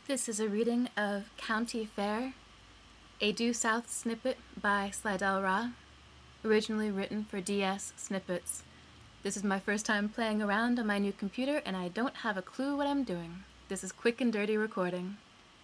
This is a reading of County Fair, a Due South snippet by Slidell Ra, originally written for DS Snippets. This is my first time playing around on my new computer, and I don't have a clue what I'm doing. This is quick and dirty recording.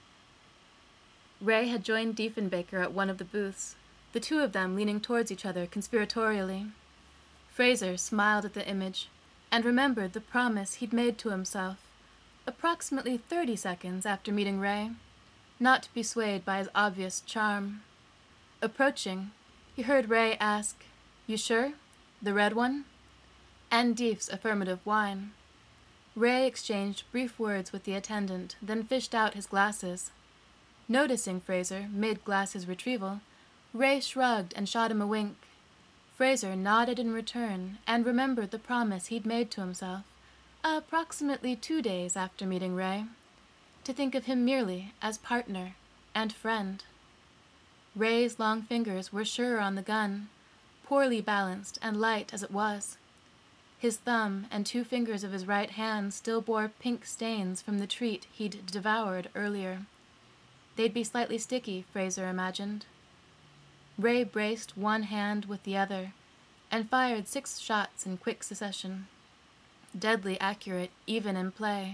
Ray had joined Diefenbaker at one of the booths, the two of them leaning towards each other conspiratorially. Fraser smiled at the image and remembered the promise he'd made to himself, approximately 30 seconds after meeting Ray, not to be swayed by his obvious charm. Approaching, he heard Ray ask, "You sure? The red one?" and Deef's affirmative whine. Ray exchanged brief words with the attendant, then fished out his glasses. Noticing Fraser mid-glasses retrieval, Ray shrugged and shot him a wink. Fraser nodded in return and remembered the promise he'd made to himself, approximately 2 days after meeting Ray, to think of him merely as partner and friend. Ray's long fingers were sure on the gun, poorly balanced and light as it was. His thumb and 2 fingers of his right hand still bore pink stains from the treat he'd devoured earlier. They'd be slightly sticky, Fraser imagined. Ray braced one hand with the other and fired 6 shots in quick succession, deadly accurate even in play.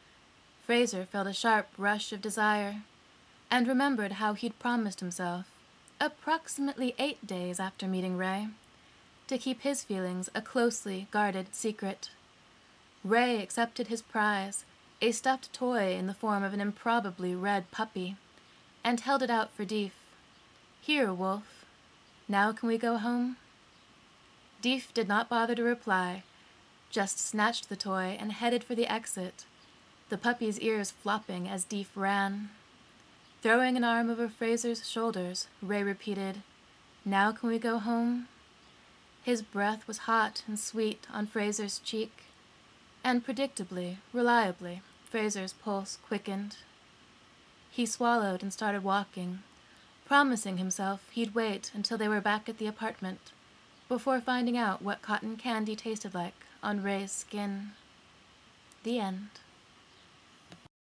Fraser felt a sharp rush of desire and remembered how he'd promised himself, approximately 8 days after meeting Ray, to keep his feelings a closely guarded secret. Ray accepted his prize, a stuffed toy in the form of an improbably red puppy, and held it out for Deef. "Here, Wolf. Now can we go home?" Deef did not bother to reply, just snatched the toy and headed for the exit, the puppy's ears flopping as Deef ran. Throwing an arm over Fraser's shoulders, Ray repeated, "Now can we go home?" His breath was hot and sweet on Fraser's cheek, and predictably, reliably, Fraser's pulse quickened. He swallowed and started walking, promising himself he'd wait until they were back at the apartment before finding out what cotton candy tasted like on Ray's skin. The end.